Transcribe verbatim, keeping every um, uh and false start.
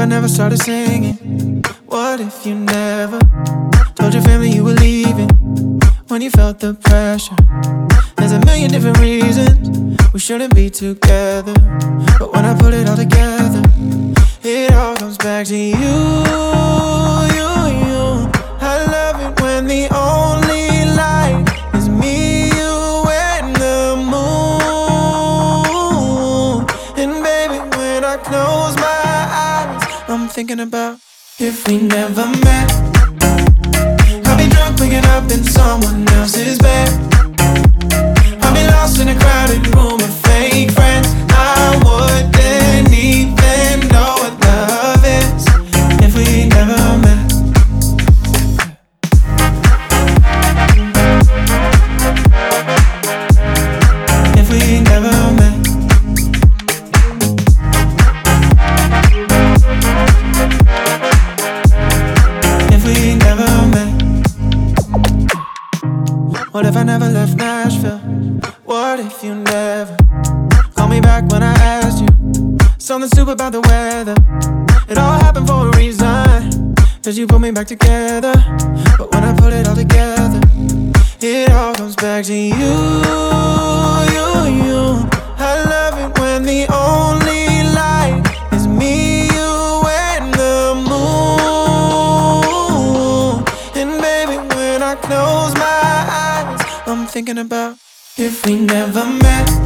I never started singing? What if you never told your family you were leaving? When you felt the pressure, there's a million different reasons we shouldn't be together. But when I put it all together, it all comes back to you, you, you. I love it when the only light is me, you, and the moon. And baby, when I close my eyes, I'm thinking about if we never met. I'll be drunk waking up in someone else's bed. I'll be lost in a crowded room of fake friends. I wouldn't even know what love is if we never met. If we never met. If we never met. What if I never left Nashville? What if you never called me back when I asked you something stupid about the weather? It all happened for a reason, cause you put me back together. But when I put it all together, it all comes back to you, you, you. I love it when the only light is me, you, and the moon. And baby, when I close my eyes, I'm thinking about if we never met.